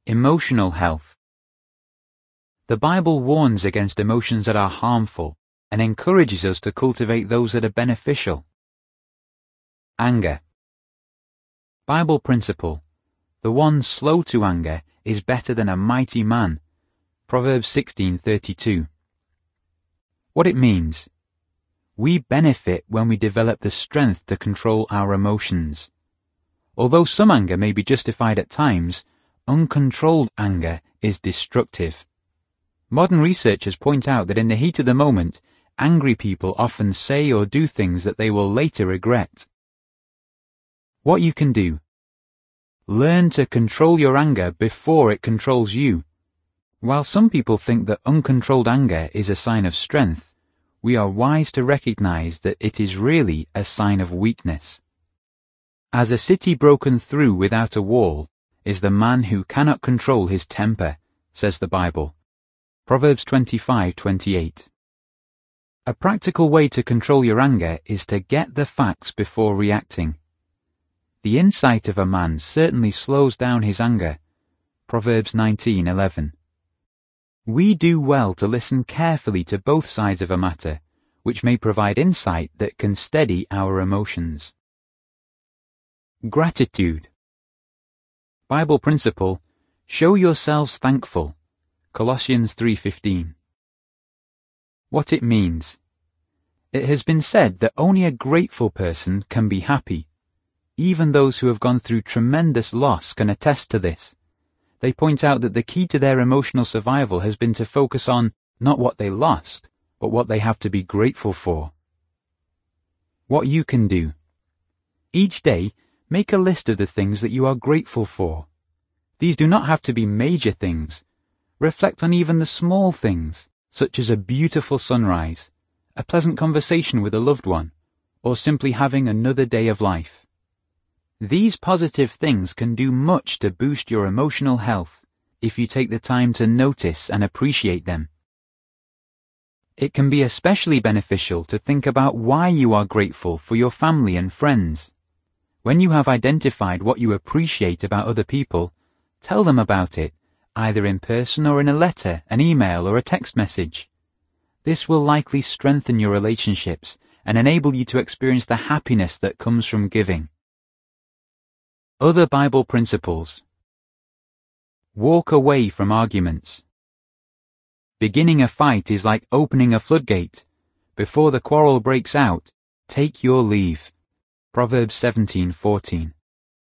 Emotional health. The Bible warns against emotions that are harmful and encourages us to cultivate those that are beneficial. Anger. Bible principle: the one slow to anger is better than a mighty man. Proverbs 16:32. What it means: we benefit when we develop the strength to control our emotions. Although some anger may be justified at times, uncontrolled anger is destructive. Modern researchers point out that in the heat of the moment, angry people often say or do things that they will later regret. What you can do: learn to control your anger before it controls you. While some people think that uncontrolled anger is a sign of strength, we are wise to recognize that it is really a sign of weakness. As a city broken through without a wall is the man who cannot control his temper, says the Bible. Proverbs 25:28. A practical way to control your anger is to get the facts before reacting. The insight of a man certainly slows down his anger. Proverbs 19:11. We do well to listen carefully to both sides of a matter, which may provide insight that can steady our emotions. Gratitude. Bible principle: show yourselves thankful. Colossians 3:15. What it means: it has been said that only a grateful person can be happy. Even those who have gone through tremendous loss can attest to this. They point out that the key to their emotional survival has been to focus on not what they lost, but what they have to be grateful for. What you can do: each day, make a list of the things that you are grateful for. These do not have to be major things. Reflect on even the small things, such as a beautiful sunrise, a pleasant conversation with a loved one, or simply having another day of life. These positive things can do much to boost your emotional health if you take the time to notice and appreciate them. It can be especially beneficial to think about why you are grateful for your family and friends. When you have identified what you appreciate about other people, tell them about it, either in person or in a letter, an email, or a text message. This will likely strengthen your relationships and enable you to experience the happiness that comes from giving. Other Bible principles. Walk away from arguments. Beginning a fight is like opening a floodgate. Before the quarrel breaks out, take your leave. Proverbs 17:14.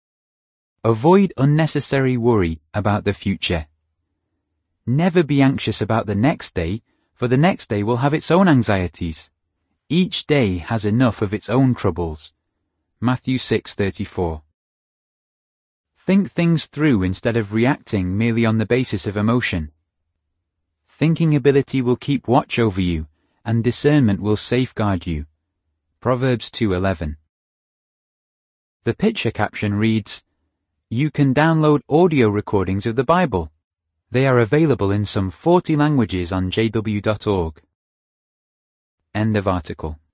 Avoid unnecessary worry about the future. Never be anxious about the next day, for the next day will have its own anxieties. Each day has enough of its own troubles. Matthew 6:34. Think things through instead of reacting merely on the basis of emotion. Thinking ability will keep watch over you, and discernment will safeguard you. Proverbs 2:11. The picture caption reads, "You can download audio recordings of the Bible. They are available in some 40 languages on jw.org." End of article.